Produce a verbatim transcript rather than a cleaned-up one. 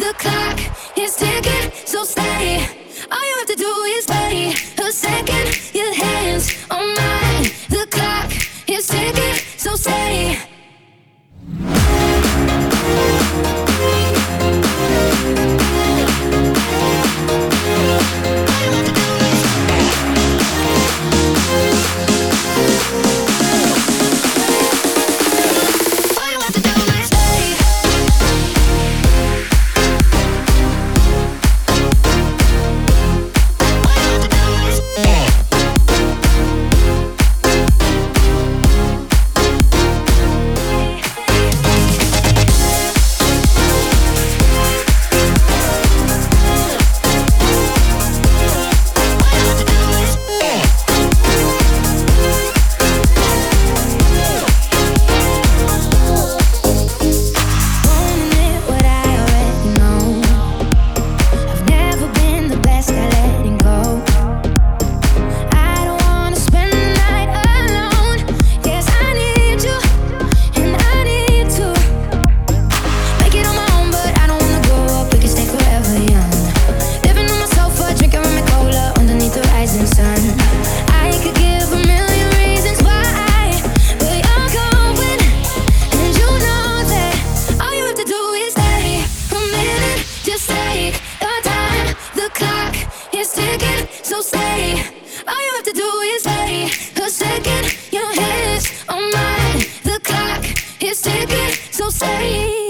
The clock is ticking, so stay. All you have to do is wait a second. Your hands on mine. The clock is ticking, so stay. So stay. All you have to do is wait a second. Your hands on mine. The clock is ticking. So stay.